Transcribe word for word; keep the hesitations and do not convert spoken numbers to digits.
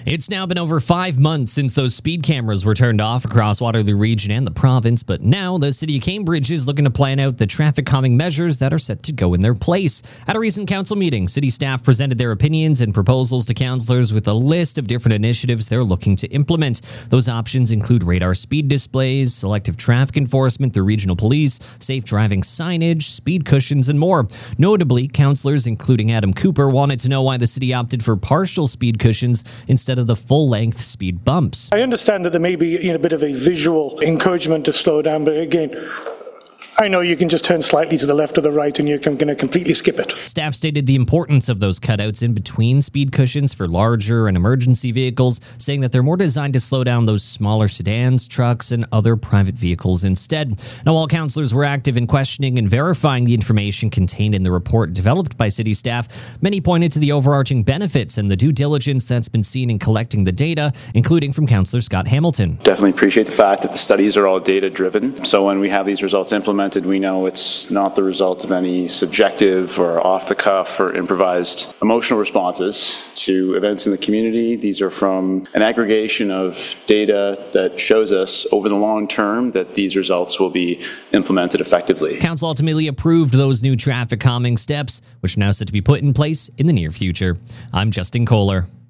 It's now been over five months since those speed cameras were turned off across Waterloo Region and the province, but now the City of Cambridge is looking to plan out the traffic calming measures that are set to go in their place. At a recent council meeting, city staff presented their opinions and proposals to councillors with a list of different initiatives they're looking to implement. Those options include radar speed displays, selective traffic enforcement through regional police, safe driving signage, speed cushions, and more. Notably, councillors, including Adam Cooper, wanted to know why the city opted for partial speed cushions instead of the full-length speed bumps. I understand that there may be you know, a bit of a visual encouragement to slow down, but again, I know you can just turn slightly to the left or the right and you're going to completely skip it. Staff stated the importance of those cutouts in between speed cushions for larger and emergency vehicles, saying that they're more designed to slow down those smaller sedans, trucks, and other private vehicles instead. Now, while councillors were active in questioning and verifying the information contained in the report developed by city staff, many pointed to the overarching benefits and the due diligence that's been seen in collecting the data, including from Councillor Scott Hamilton. Definitely appreciate the fact that the studies are all data-driven, so when we have these results implemented, we know it's not the result of any subjective or off-the-cuff or improvised emotional responses to events in the community. These are from an aggregation of data that shows us over the long term that these results will be implemented effectively. Council ultimately approved those new traffic calming steps, which are now set to be put in place in the near future. I'm Justin Kohler.